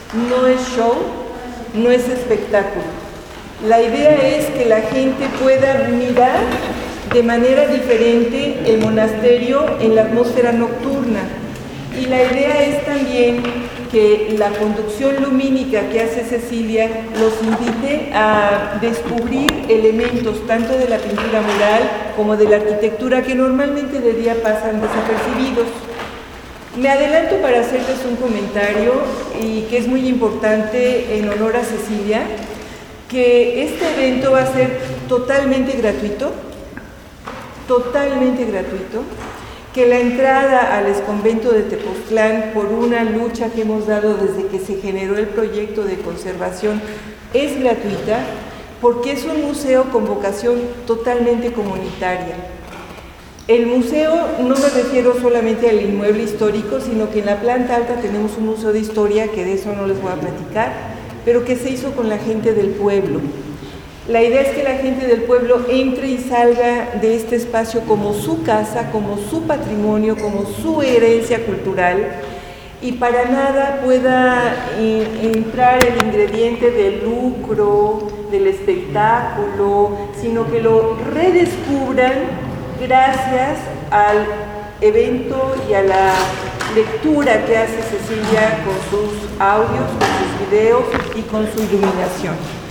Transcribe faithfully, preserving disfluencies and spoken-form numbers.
no es show, no es espectáculo. La idea es que la gente pueda mirar de manera diferente el monasterio en la atmósfera nocturna. Y la idea es también que la conducción lumínica que hace Cecilia los invite a descubrir elementos tanto de la pintura mural como de la arquitectura que normalmente de día pasan desapercibidos. Me adelanto para hacerles un comentario y que es muy importante en honor a Cecilia, que este evento va a ser totalmente gratuito, totalmente gratuito, que la entrada al exconvento de Tepoztlán, por una lucha que hemos dado desde que se generó el proyecto de conservación, es gratuita, porque es un museo con vocación totalmente comunitaria. El museo, no me refiero solamente al inmueble histórico, sino que en la planta alta tenemos un museo de historia, que de eso no les voy a platicar, pero que se hizo con la gente del pueblo. La idea es que la gente del pueblo entre y salga de este espacio como su casa, como su patrimonio, como su herencia cultural, y para nada pueda entrar el ingrediente del lucro, del espectáculo, sino que lo redescubran gracias al evento y a la lectura que hace Cecilia con sus audios, con sus videos y con su iluminación.